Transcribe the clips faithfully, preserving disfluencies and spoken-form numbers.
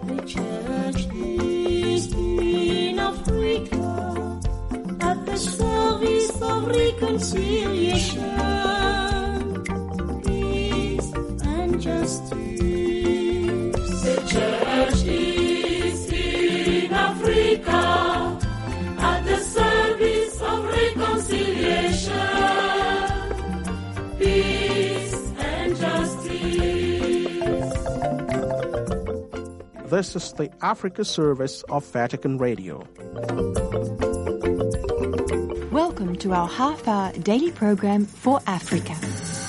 The church is in Africa at the service of reconciliation, peace and justice. The church is in Africa at the service of reconciliation, peace and justice. This is the Africa service of Vatican Radio. Welcome to our half-hour daily program for Africa.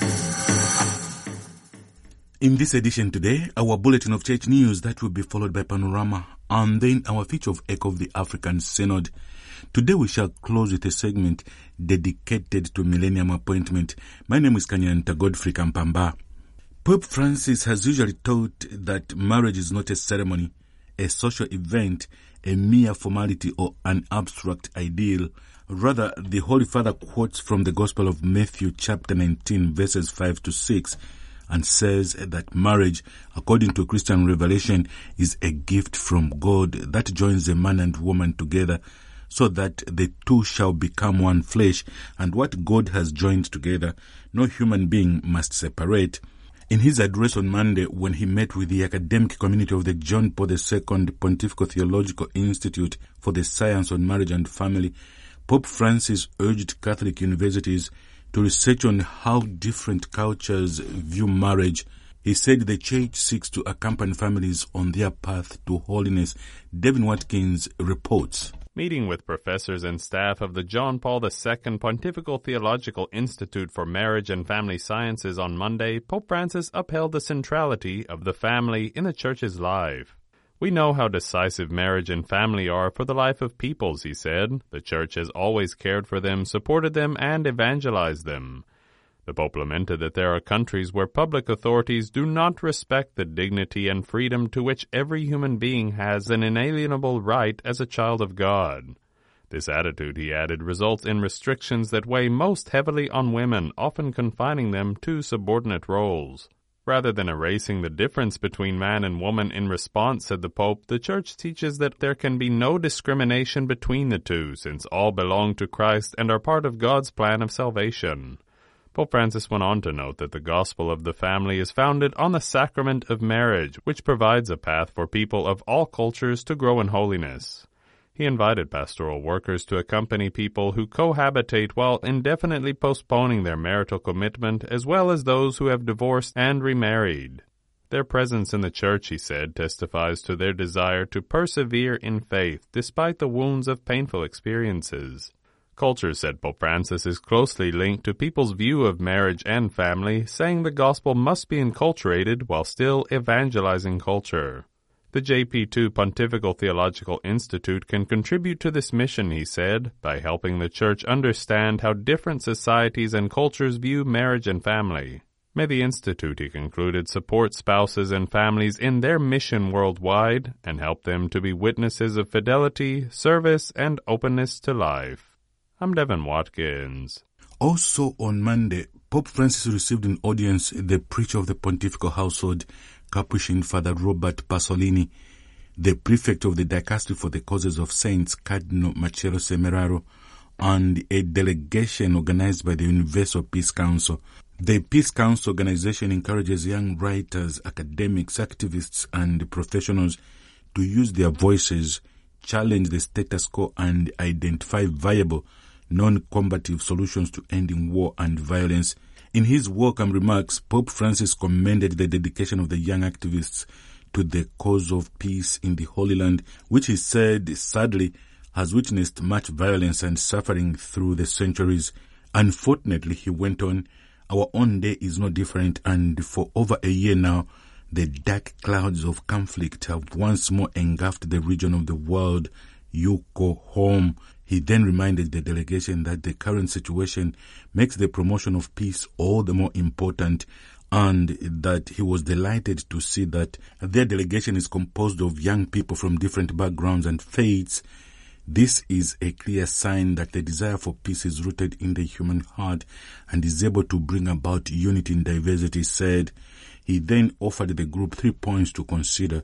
In this edition today, our bulletin of church news that will be followed by Panorama, and then our feature of Echo of the African Synod. Today we shall close with a segment dedicated to Millennium Appointment. My name is Kanyanta Godfrey Kampamba. Pope Francis has usually taught that marriage is not a ceremony, a social event, a mere formality or an abstract ideal. Rather, the Holy Father quotes from the Gospel of Matthew chapter nineteen verses five to six and says that marriage, according to Christian revelation, is a gift from God that joins a man and woman together so that the two shall become one flesh, and what God has joined together, no human being must separate. In his address on Monday, when he met with the academic community of the John Paul the Second Pontifical Theological Institute for the Science on Marriage and Family, Pope Francis urged Catholic universities to research on how different cultures view marriage. He said the Church seeks to accompany families on their path to holiness. Devin Watkins reports. Meeting with professors and staff of the John Paul the Second Pontifical Theological Institute for Marriage and Family Sciences on Monday, Pope Francis upheld the centrality of the family in the Church's life. We know how decisive marriage and family are for the life of peoples, he said. The Church has always cared for them, supported them, and evangelized them. The Pope lamented that there are countries where public authorities do not respect the dignity and freedom to which every human being has an inalienable right as a child of God. This attitude, he added, results in restrictions that weigh most heavily on women, often confining them to subordinate roles. Rather than erasing the difference between man and woman in response, said the Pope, the Church teaches that there can be no discrimination between the two, since all belong to Christ and are part of God's plan of salvation. Pope Francis went on to note that the gospel of the family is founded on the sacrament of marriage, which provides a path for people of all cultures to grow in holiness. He invited pastoral workers to accompany people who cohabitate while indefinitely postponing their marital commitment, as well as those who have divorced and remarried. Their presence in the Church, he said, testifies to their desire to persevere in faith despite the wounds of painful experiences. Culture, said Pope Francis, is closely linked to people's view of marriage and family, saying the gospel must be enculturated while still evangelizing culture. The J P two Pontifical Theological Institute can contribute to this mission, he said, by helping the Church understand how different societies and cultures view marriage and family. May the Institute, he concluded, support spouses and families in their mission worldwide and help them to be witnesses of fidelity, service, and openness to life. I'm Devin Watkins. Also on Monday, Pope Francis received in audience the preacher of the Pontifical Household, Capuchin Father Robert Pasolini, the prefect of the Dicastery for the Causes of Saints, Cardinal Marcello Semeraro, and a delegation organized by the Universal Peace Council. The Peace Council organization encourages young writers, academics, activists, and professionals to use their voices, challenge the status quo, and identify viable, non-combative solutions to ending war and violence. In his welcome remarks, Pope Francis commended the dedication of the young activists to the cause of peace in the Holy Land, which he said, sadly, has witnessed much violence and suffering through the centuries. Unfortunately, he went on, our own day is no different, and for over a year now, the dark clouds of conflict have once more engulfed the region of the world you call home. He then reminded the delegation that the current situation makes the promotion of peace all the more important, and that he was delighted to see that their delegation is composed of young people from different backgrounds and faiths. This is a clear sign that the desire for peace is rooted in the human heart and is able to bring about unity in diversity, said. He then offered the group three points to consider: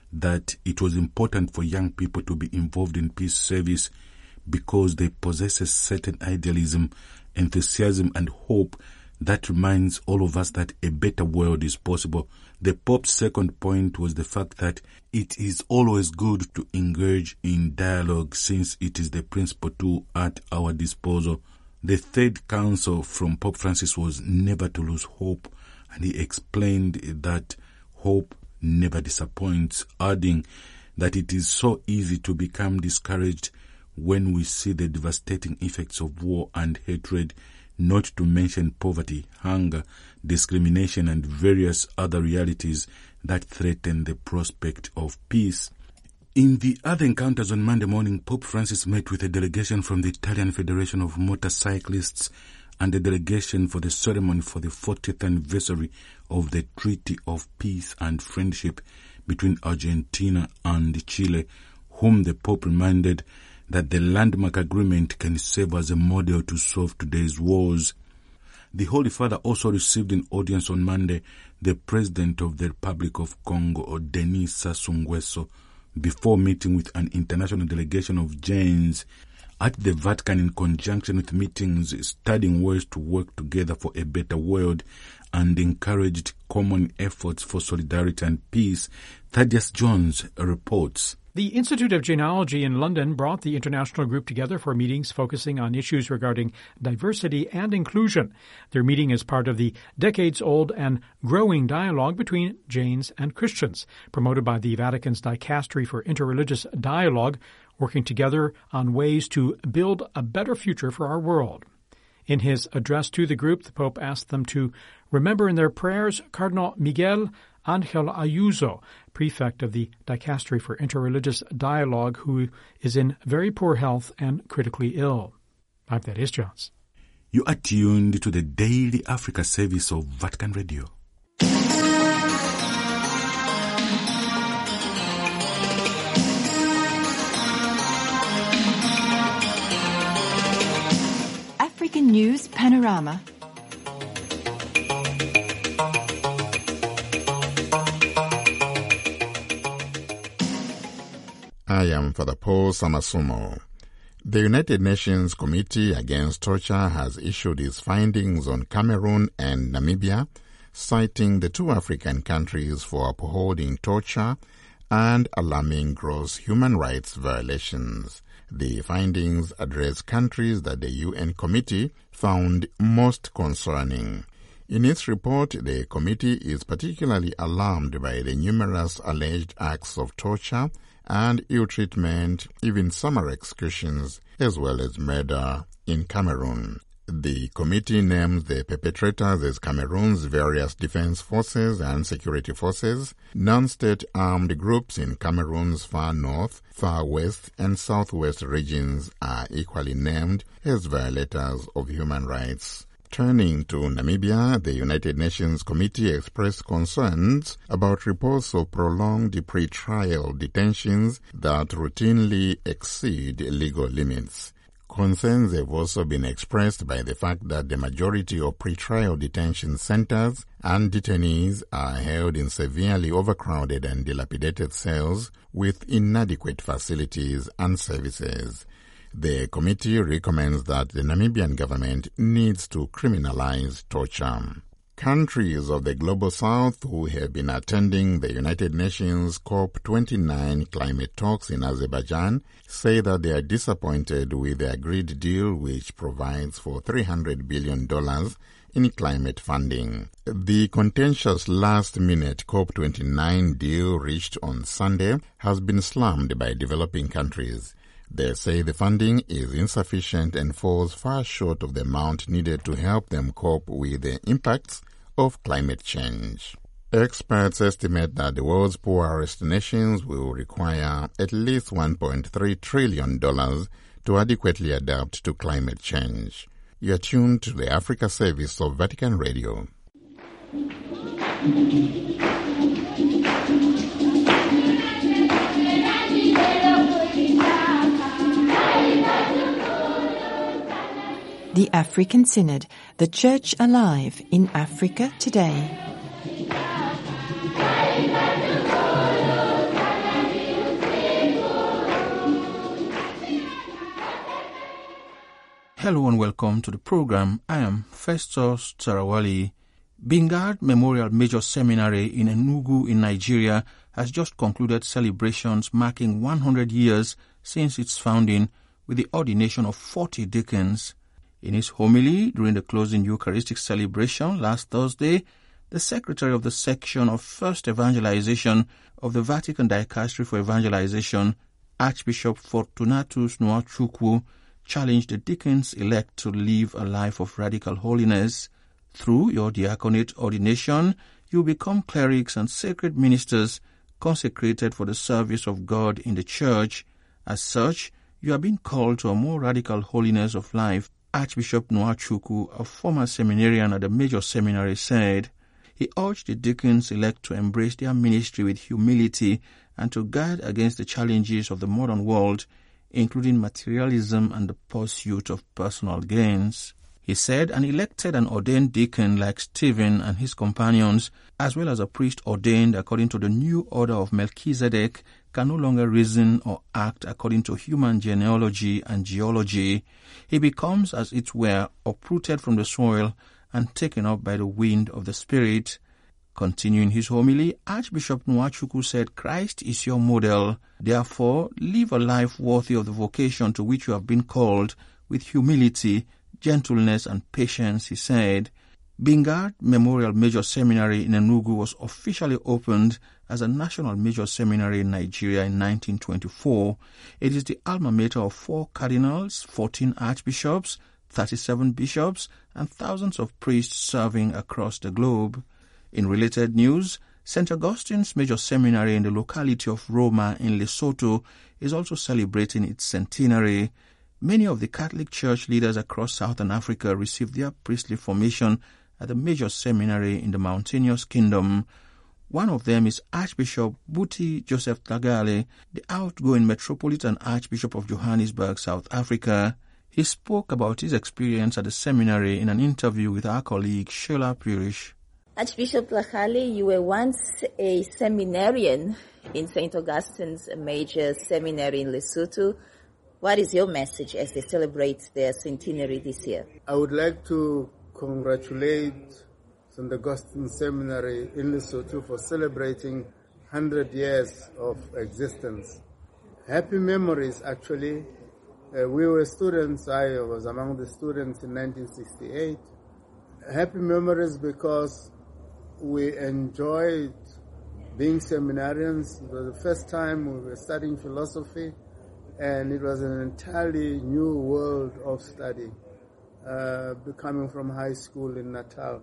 that it was important for young people to be involved in peace service because they possess a certain idealism, enthusiasm, and hope that reminds all of us that a better world is possible. The Pope's second point was the fact that it is always good to engage in dialogue since it is the principal tool at our disposal. The third counsel from Pope Francis was never to lose hope, and he explained that hope never disappoints, adding that it is so easy to become discouraged when we see the devastating effects of war and hatred, not to mention poverty, hunger, discrimination, and various other realities that threaten the prospect of peace. In the other encounters on Monday morning, Pope Francis met with a delegation from the Italian Federation of Motorcyclists and a delegation for the ceremony for the fortieth anniversary of the Treaty of Peace and Friendship between Argentina and Chile, whom the Pope reminded that the landmark agreement can serve as a model to solve today's wars. The Holy Father also received in audience on Monday the President of the Republic of Congo, Denis Sassou Nguesso, before meeting with an international delegation of Jains at the Vatican in conjunction with meetings studying ways to work together for a better world and encouraged common efforts for solidarity and peace. Thaddeus Jones reports. The Institute of Genealogy in London brought the international group together for meetings focusing on issues regarding diversity and inclusion. Their meeting is part of the decades-old and growing dialogue between Jains and Christians, promoted by the Vatican's Dicastery for Interreligious Dialogue, working together on ways to build a better future for our world. In his address to the group, the Pope asked them to remember in their prayers Cardinal Miguel Angel Ayuso, prefect of the Dicastery for Interreligious Dialogue, who is in very poor health and critically ill. I'm Thaddeus Jones. You are tuned to the Daily Africa service of Vatican Radio. African News Panorama. I am Father Paul Samasumo. The United Nations Committee Against Torture has issued its findings on Cameroon and Namibia, citing the two African countries for upholding torture and alarming gross human rights violations. The findings address countries that the U N committee found most concerning. In its report, the committee is particularly alarmed by the numerous alleged acts of torture and ill-treatment, even summary executions, as well as murder in Cameroon. The committee names the perpetrators as Cameroon's various defense forces and security forces. Non-state armed groups in Cameroon's far north, far west, and southwest regions are equally named as violators of human rights. Turning to Namibia, the United Nations Committee expressed concerns about reports of prolonged pre-trial detentions that routinely exceed legal limits. Concerns have also been expressed by the fact that the majority of pre-trial detention centers and detainees are held in severely overcrowded and dilapidated cells with inadequate facilities and services. The committee recommends that the Namibian government needs to criminalize torture. Countries of the Global South who have been attending the United Nations COP twenty-nine climate talks in Azerbaijan say that they are disappointed with the agreed deal, which provides for three hundred billion dollars in climate funding. The contentious last-minute COP twenty-nine deal reached on Sunday has been slammed by developing countries. They say the funding is insufficient and falls far short of the amount needed to help them cope with the impacts of climate change. Experts estimate that the world's poorest nations will require at least one point three trillion dollars to adequately adapt to climate change. You are tuned to the Africa service of Vatican Radio. The African Synod, the Church Alive in Africa Today. Hello and welcome to the program. I am Festus Tarawali. Bingard Memorial Major Seminary in Enugu in Nigeria has just concluded celebrations marking one hundred years since its founding with the ordination of forty deacons. In his homily during the closing Eucharistic celebration last Thursday, the Secretary of the Section of First Evangelization of the Vatican Dicastery for Evangelization, Archbishop Fortunatus Nwachukwu, challenged the deacons-elect to live a life of radical holiness. Through your diaconate ordination, you become clerics and sacred ministers consecrated for the service of God in the Church. As such, you are being called to a more radical holiness of life, Archbishop Nwachukwu, a former seminarian at the Major Seminary, said. He urged the deacons-elect to embrace their ministry with humility and to guard against the challenges of the modern world, including materialism and the pursuit of personal gains. He said an elected and ordained deacon like Stephen and his companions, as well as a priest ordained according to the new order of Melchizedek, can no longer reason or act according to human genealogy and geology. He becomes, as it were, uprooted from the soil and taken up by the wind of the Spirit. Continuing his homily, Archbishop Nwachukwu said, Christ is your model. Therefore, live a life worthy of the vocation to which you have been called, with humility, gentleness, and patience, he said. Bingard Memorial Major Seminary in Enugu was officially opened as a national major seminary in Nigeria in nineteen twenty-four. It is the alma mater of four cardinals, fourteen archbishops, thirty-seven bishops, and thousands of priests serving across the globe. In related news, Saint Augustine's Major Seminary in the locality of Roma in Lesotho is also celebrating its centenary. Many of the Catholic Church leaders across Southern Africa received their priestly formation at the Major Seminary in the mountainous kingdom. One of them is Archbishop Buti Joseph Tagale, the outgoing Metropolitan Archbishop of Johannesburg, South Africa. He spoke about his experience at the seminary in an interview with our colleague Sheila Pirish. Archbishop Tagale, you were once a seminarian in Saint Augustine's Major Seminary in Lesotho. What is your message as they celebrate their centenary this year? I would like to congratulate Saint Augustine Seminary in Lesotho for celebrating one hundred years of existence. Happy memories, actually. Uh, we were students. I was among the students in nineteen sixty-eight. Happy memories because we enjoyed being seminarians. It was the first time we were studying philosophy, and it was an entirely new world of study, uh, coming from high school in Natal.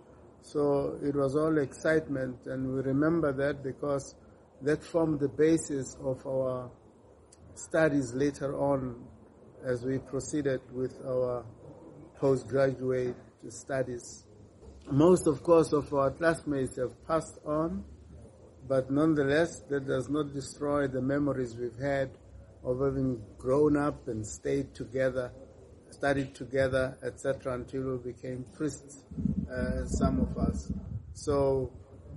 So it was all excitement, and we remember that because that formed the basis of our studies later on as we proceeded with our postgraduate studies. Most, of course, of our classmates have passed on, but nonetheless, that does not destroy the memories we've had of having grown up and stayed together, studied together, et cetera, until we became priests, uh, some of us. So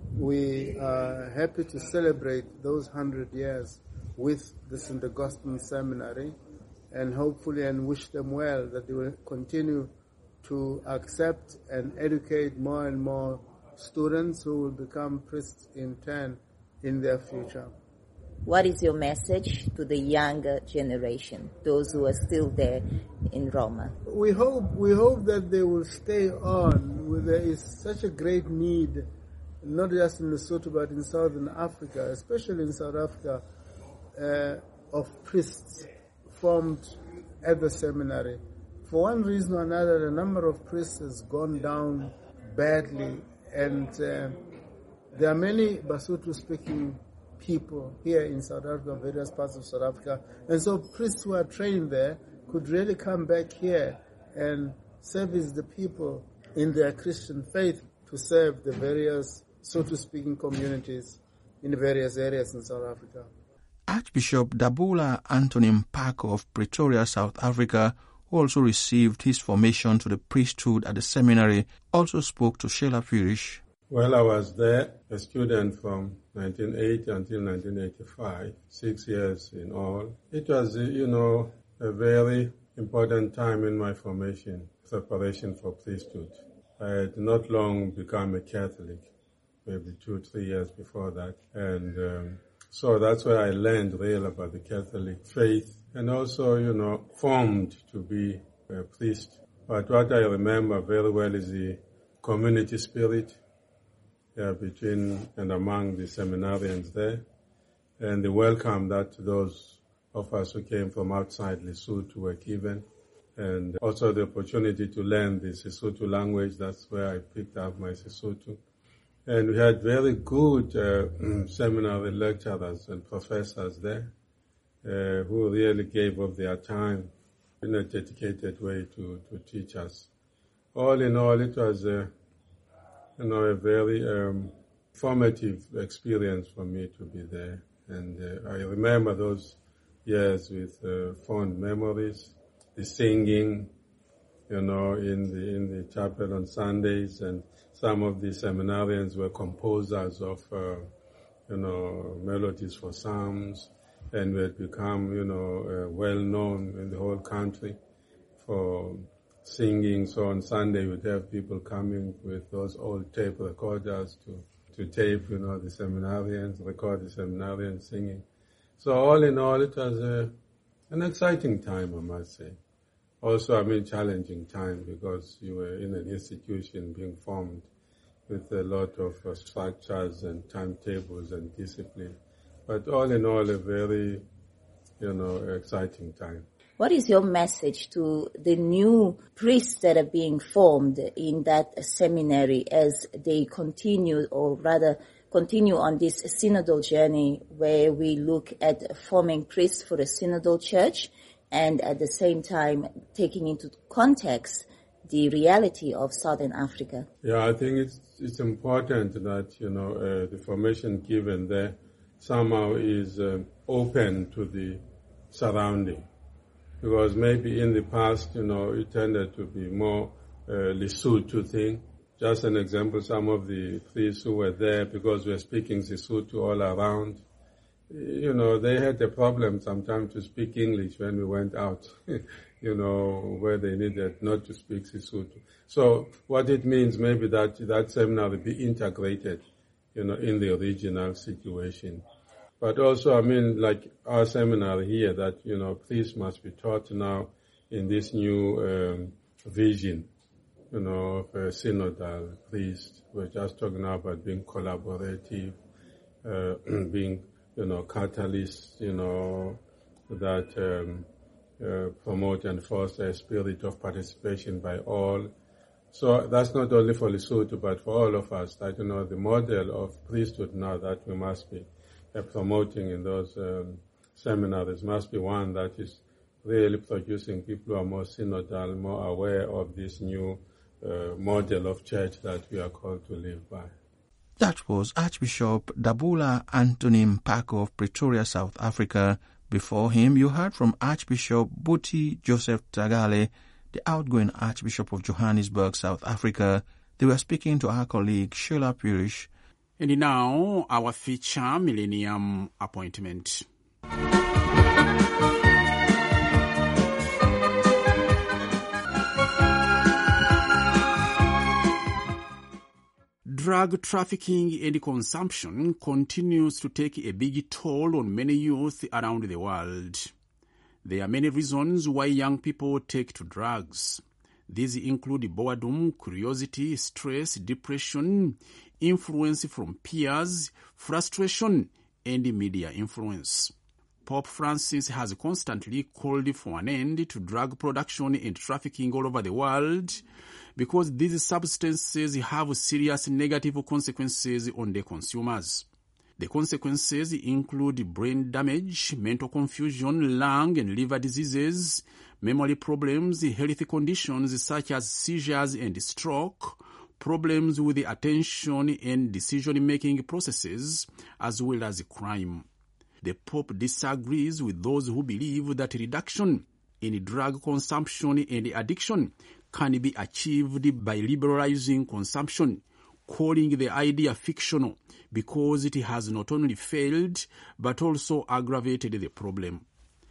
we are happy to celebrate those hundred years with the Saint Augustine Seminary, and hopefully and wish them well, that they will continue to accept and educate more and more students who will become priests in turn in their future. What is your message to the younger generation, those who are still there in Roma? We hope we hope that they will stay on. There is such a great need, not just in Lesotho but in Southern Africa, especially in South Africa, uh, of priests formed at the seminary. For one reason or another, the number of priests has gone down badly, and uh, there are many Basotho-speaking people here in South Africa, various parts of South Africa, and so priests who are trained there could really come back here and service the people in their Christian faith to serve the various Sotho-speaking communities in various areas in South Africa. Archbishop Dabula Anthony Mpako of Pretoria, South Africa, who also received his formation to the priesthood at the seminary, also spoke to Sheila Pirish. Well, I was there, a student from nineteen eighty until nineteen eighty-five, six years in all. It was, you know, a very important time in my formation, preparation for priesthood. I had not long become a Catholic, maybe two, three years before that. And um, so that's where I learned real about the Catholic faith and also, you know, formed to be a priest. But what I remember very well is the community spirit yeah, between and among the seminarians there, and the welcome that those of us who came from outside Lesotho were given, and also the opportunity to learn the Sesotho language. That's where I picked up my Sesotho. And we had very good uh, seminary lecturers and professors there uh, who really gave of their time in a dedicated way to, to teach us. All in all, it was a, you know, a very um, formative experience for me to be there. And uh, I remember those years with uh, fond memories, the singing, you know, in the in the chapel on Sundays, and some of the seminarians were composers of, uh, you know, melodies for psalms, and we had become, you know, uh, well known in the whole country for singing. So on Sunday we'd have people coming with those old tape recorders to, to tape, you know, the seminarians, record the seminarians singing. So all in all, it was a, an exciting time, I must say. Also, I mean, challenging time because you were in an institution being formed with a lot of uh, structures and timetables and discipline. But all in all, a very, you know, exciting time. What is your message to the new priests that are being formed in that seminary as they continue, or rather continue on this synodal journey where we look at forming priests for a synodal church and at the same time taking into context the reality of Southern Africa? Yeah, I think it's it's important that, you know, uh, the formation given there somehow is uh, open to the surrounding. Because maybe in the past, you know, it tended to be more uh, Lesotho thing. Just an example, some of the priests who were there, because we were speaking Sesotho all around, you know, they had a problem sometimes to speak English when we went out, you know, where they needed not to speak Sesotho. So what it means maybe that that seminar will be integrated, you know, in the regional situation. But also, I mean, like our seminar here, that, you know, priests must be taught now in this new um, vision, you know, of a synodal priest. We're just talking now about being collaborative, uh, being, you know, catalysts, you know, that um, uh, promote and foster a spirit of participation by all. So that's not only for Lesotho, but for all of us, that, you know, the model of priesthood now that we must be uh, promoting in those um, seminars must be one that is really producing people who are more synodal, more aware of this new uh, model of church that we are called to live by. That was Archbishop Dabula Anthony Mpako of Pretoria, South Africa. Before him, you heard from Archbishop Buti Joseph Tagale, the outgoing Archbishop of Johannesburg, South Africa. They were speaking to our colleague Sheila Pirish. And now, our feature Millennium Appointment. Drug trafficking and consumption continues to take a big toll on many youth around the world. There are many reasons why young people take to drugs. These include boredom, curiosity, stress, depression, influence from peers, frustration, and media influence. Pope Francis has constantly called for an end to drug production and trafficking all over the world because these substances have serious negative consequences on the consumers. The consequences include brain damage, mental confusion, lung and liver diseases, memory problems, health conditions such as seizures and stroke, problems with the attention and decision-making processes, as well as crime. The Pope disagrees with those who believe that reduction in drug consumption and addiction can be achieved by liberalizing consumption, calling the idea fictional because it has not only failed but also aggravated the problem.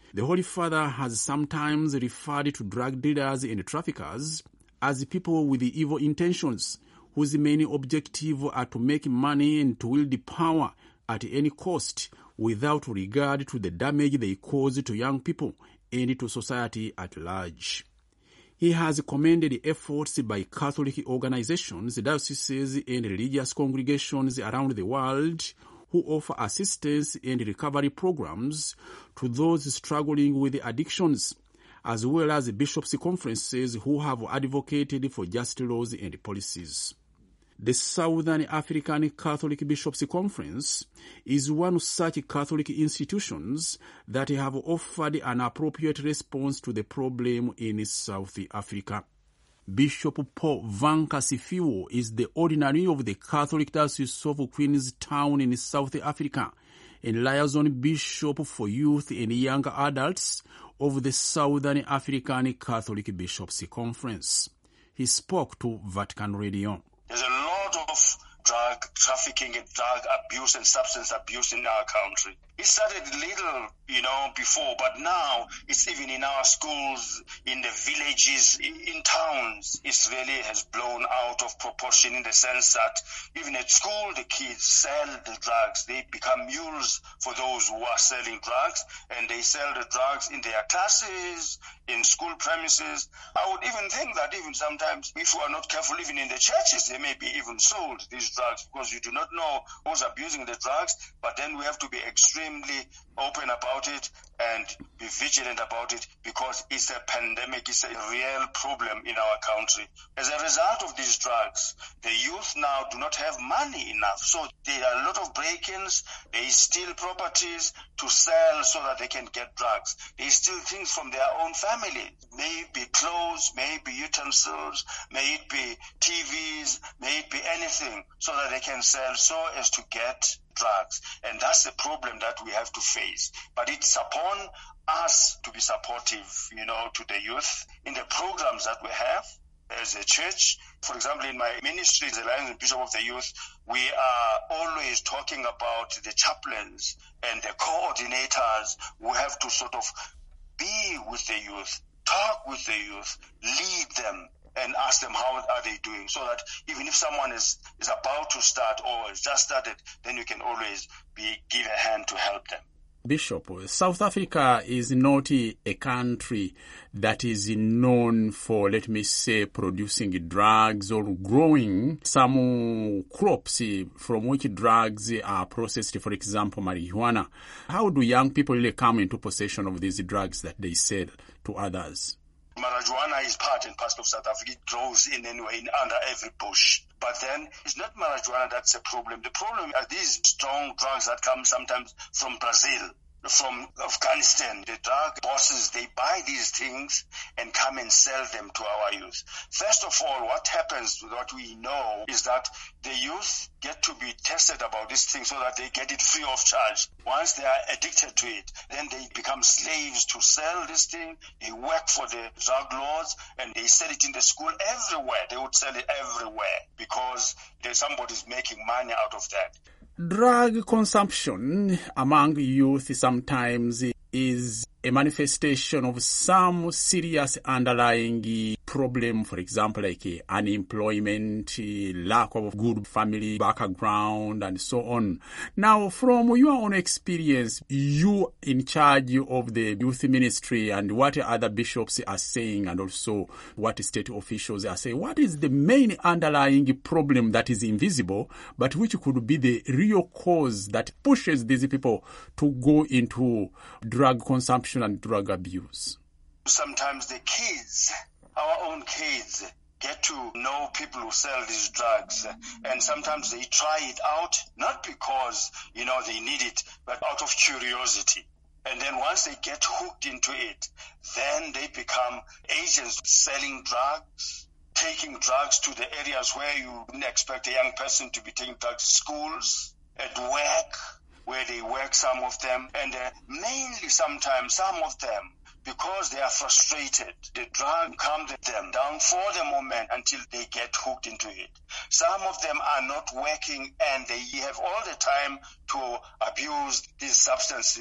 The Holy Father has sometimes referred to drug dealers and traffickers as people with evil intentions, whose main objective are to make money and to wield power at any cost without regard to the damage they cause to young people and to society at large. He has commended efforts by Catholic organizations, dioceses, and religious congregations around the world who offer assistance and recovery programs to those struggling with addictions, as well as bishops' conferences who have advocated for just laws and policies. The Southern African Catholic Bishops' Conference is one of such Catholic institutions that have offered an appropriate response to the problem in South Africa. Bishop Paul Vankasifiwo is the ordinary of the Catholic Diocese of Queenstown in South Africa and liaison bishop for youth and young adults of the Southern African Catholic Bishops' Conference. He spoke to Vatican Radio. There's a lot of drug trafficking and drug abuse and substance abuse in our country. It started little, you know, before, but now it's even in our schools, in the villages, in, in towns. It really has blown out of proportion in the sense that even at school, the kids sell the drugs. They become mules for those who are selling drugs, and they sell the drugs in their classes, in school premises. I would even think that even sometimes, if you are not careful, even in the churches, they may be even sold, these drugs, because you do not know who's abusing the drugs. But then we have to be extremely open about it and be vigilant about it, because it's a pandemic, it's a real problem in our country. As a result of these drugs, the youth now do not have money enough. So there are a lot of break-ins, they steal properties to sell so that they can get drugs. They steal things from their own family. May it be clothes, may it be utensils, may it be T Vs, may it be anything, so that they can sell so as to get drugs. And that's the problem that we have to face. But it's upon us to be supportive, you know, to the youth in the programs that we have as a church. For example, in my ministry as a Lions and Bishop of the Youth, we are always talking about the chaplains and the coordinators who have to sort of be with the youth, talk with the youth, lead them, and ask them how are they doing, so that even if someone is, is about to start or has just started, then you can always be give a hand to help them. Bishop, South Africa is not a country that is known for, let me say, producing drugs or growing some crops from which drugs are processed, for example, marijuana. How do young people really come into possession of these drugs that they sell to others? Marijuana is part and parcel of South Africa. It grows in anyway, in under every bush. But then it's not marijuana that's the problem. The problem are these strong drugs that come sometimes from Brazil, from Afghanistan. The drug bosses, they buy these things and come and sell them to our youth. First of all, what happens, what we know, is that the youth get to be tested about this thing so that they get it free of charge. Once they are addicted to it, then they become slaves to sell this thing. They work for the drug lords and they sell it in the school everywhere. They would sell it everywhere because there's somebody's making money out of that. Drug consumption among youth sometimes is a manifestation of some serious underlying problem, for example, like unemployment, lack of good family background, and so on. Now, from your own experience, you in charge of the youth ministry and what other bishops are saying, and also what state officials are saying, what is the main underlying problem that is invisible, but which could be the real cause that pushes these people to go into drug consumption and drug abuse? Sometimes the kids, our own kids, get to know people who sell these drugs, and sometimes they try it out, not because, you know, they need it, but out of curiosity. And then once they get hooked into it, then they become agents selling drugs, taking drugs to the areas where you wouldn't expect a young person to be taking drugs, schools, at work, where they work, some of them, and uh, mainly sometimes some of them, because they are frustrated, the drug calms them down for the moment until they get hooked into it. Some of them are not working and they have all the time to abuse these substances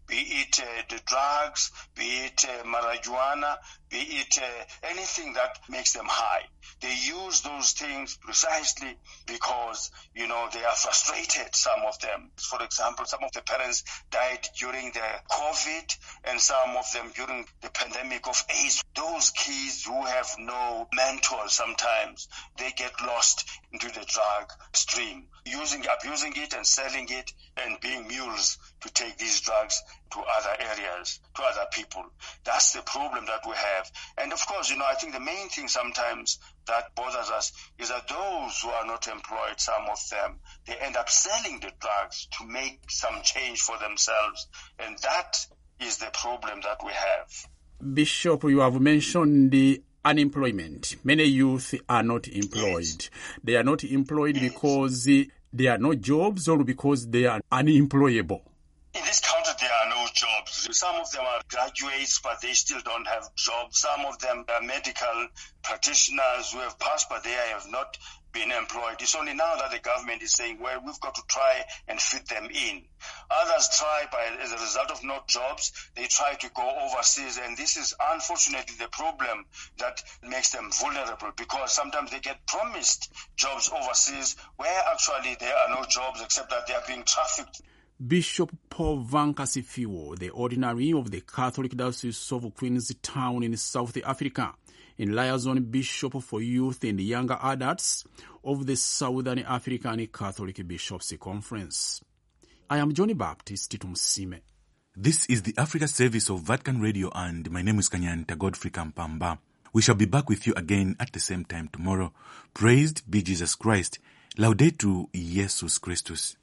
be it uh, the drugs, be it uh, marijuana, be it uh, anything that makes them high. They use those things precisely because, you know, they are frustrated, some of them. For example, some of the parents died during the COVID and some of them during the pandemic of AIDS. Those kids who have no mentor sometimes, they get lost into the drug stream, using, abusing it and selling it and being mules to take these drugs to other areas, to other people. That's the problem that we have. And of course, you know, I think the main thing sometimes that bothers us is that those who are not employed, some of them, they end up selling the drugs to make some change for themselves. And that is the problem that we have. Bishop, you have mentioned the unemployment. Many youth are not employed. Yes. They are not employed yes. because there are no jobs or because they are unemployable. In this country, there are no jobs. Some of them are graduates, but they still don't have jobs. Some of them are medical practitioners who have passed, but they have not been employed. It's only now that the government is saying, well, we've got to try and fit them in. Others try, by, as a result of no jobs, they try to go overseas. And this is unfortunately the problem that makes them vulnerable, because sometimes they get promised jobs overseas where actually there are no jobs except that they are being trafficked. Bishop Paul Vankasifiwo, the ordinary of the Catholic Diocese of Queenstown in South Africa, in liaison Bishop for Youth and Younger Adults of the Southern African Catholic Bishops' Conference. I am Johnny Baptist Tumsime. This is the Africa service of Vatican Radio, and my name is Kanyanta Godfrey Kampamba. We shall be back with you again at the same time tomorrow. Praised be Jesus Christ. Laudetur Jesus Christus.